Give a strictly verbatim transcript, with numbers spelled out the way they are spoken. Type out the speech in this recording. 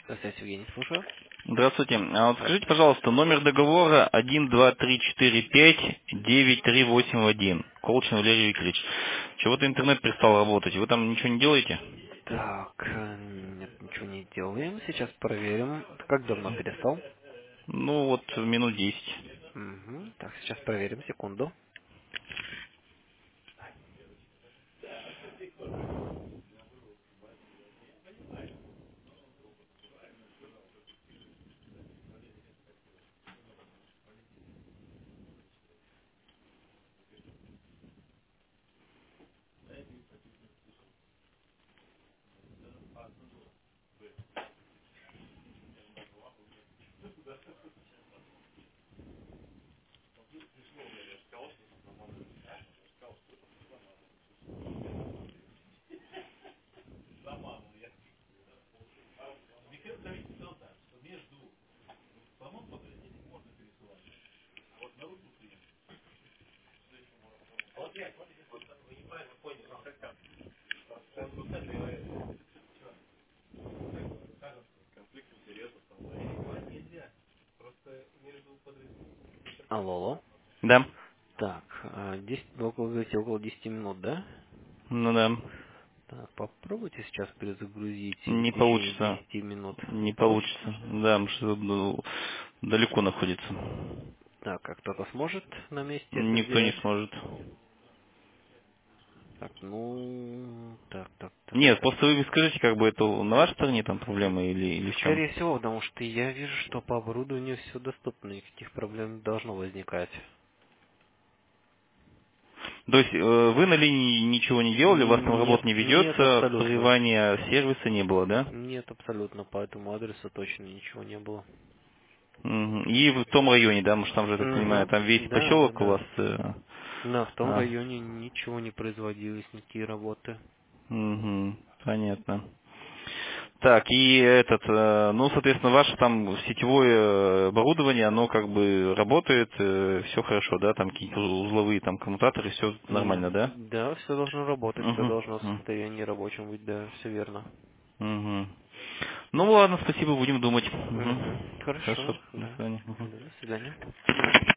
Здравствуйте, Евгений, слушаю. Здравствуйте. А вот скажите, Здравствуйте. пожалуйста, номер договора один два три четыре пять девять три восемь один. Колчин Валерий Викторович. Чего-то интернет перестал работать. Вы там ничего не делаете? Так, э, нет, ничего не делаем. Сейчас проверим. Как давно перестал? Ну вот минут десять. Угу. Так, сейчас проверим, секунду. Алло, алло. Да. Так, э, десять, около, говорите, около десяти минут, да? Ну да. Так, попробуйте сейчас перезагрузить или Не в течение получится. десяти минут. Не Не получится? получится. Да, потому что ну, далеко находится. Так, а кто-то сможет на месте это Никто не сделать? сможет. Так, ну, так, так, так, Нет, так. просто вы скажите, как бы это на вашей стороне там проблема или, или в чем? Скорее всего, потому что я вижу, что по оборудованию все доступно, никаких проблем не должно возникать. То есть э, вы на линии ничего не делали, у вас там Нет, работа не нет, ведется, абсолютно. прерывания сервиса не было, да? Нет, абсолютно. По этому адресу точно ничего не было. Мгм. И в том районе, да, может там же, я так понимаю, Угу. там весь Да, да, поселок у вас. да. э, Да, в том а, районе ничего не производилось, никакие работы. мгм, понятно. Так, и этот, э, ну, соответственно, ваше там сетевое э, оборудование, оно как бы работает, все хорошо, да, там какие-то узловые там коммутаторы, все нормально, да? М, Да, все должно работать, все Угу. должно в состоянии рабочем быть, да, все верно. Угу. Ну ладно, спасибо, будем думать. Угу. Угу. Хорошо, Хорошо, до да. свидания. Да, Мгм. до свидания.